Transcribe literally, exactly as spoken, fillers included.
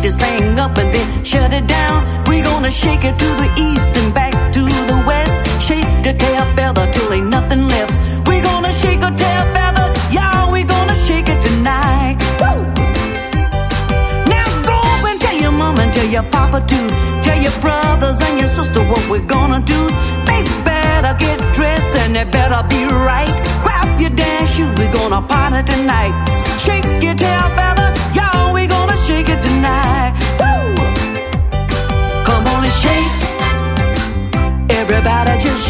this thing up and then shut it down. We gonna shake it to the east and back to the west. Shake the tail feather till ain't nothing left. We gonna shake a tail feather, y'all. We gonna shake it tonight. Woo! Now go and tell your mama and tell your papa too. Tell your brothers and your sister what we're gonna do. They better get dressed and they better be right. Grab your dance shoes, we gonna party tonight. Shake your tail feather, y'all. We gonna shake it tonight. Woo! Come on and shake. Everybody just